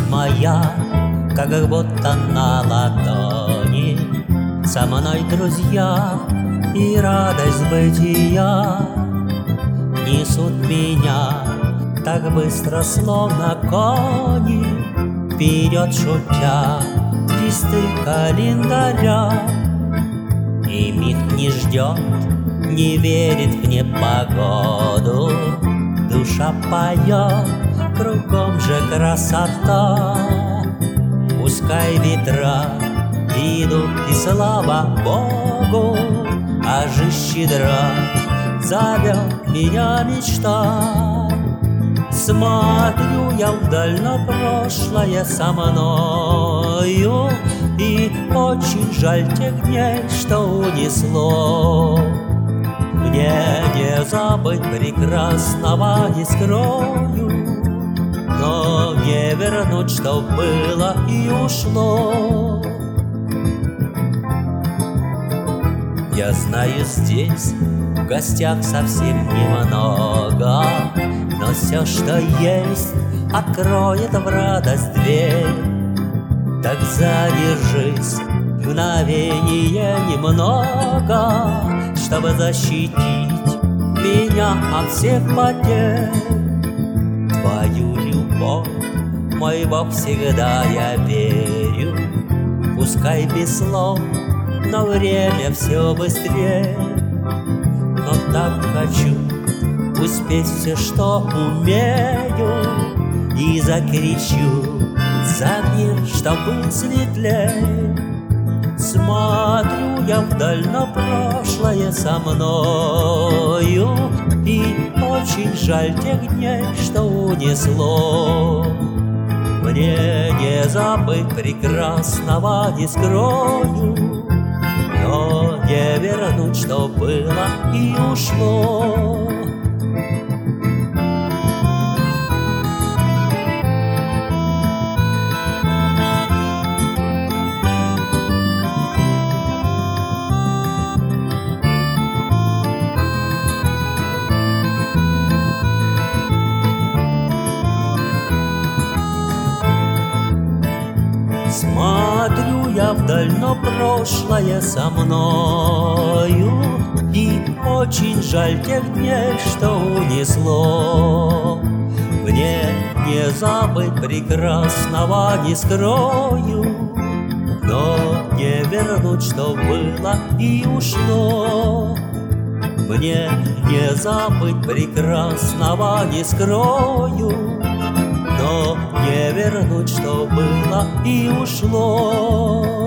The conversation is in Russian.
моя, как будто на ладони. Со мной друзья и радость бытия несут меня так быстро, словно кони, вперед шутя листы календаря. И миг не ждет, не верит в непогоду. Душа поет, кругом же красота. Пускай ветра идут, и слава Богу, а жизнь щедра зовет меня мечта. Смотрю я вдаль, но прошлое со мною, и очень жаль тех дней, что унесло. Мне не забыть прекрасного, не скрою, но не вернуть, что было и ушло. Я знаю, здесь в гостях совсем немного, но все, что есть, откроет в радость дверь. Так задержись мгновение немного, чтобы защитить меня от всех потерь. Твою любовь, мой Бог, всегда я верю. Пускай без слов, но время все быстрее. Но так хочу успеть все, что умею, и закричу за мир, чтоб был светлей. Смотрю я вдаль, но прошлое со мною, и очень жаль тех дней, что унесло. Мне не забыть прекрасного, не скрою, но не вернуть, что было и ушло. Смотрю я вдаль, но прошлое со мною, и очень жаль тех дней, что унесло. Мне не забыть прекрасного, не скрою, но не вернуть, что было и ушло. Мне не забыть прекрасного, не скрою, но не вернуть, что было и ушло.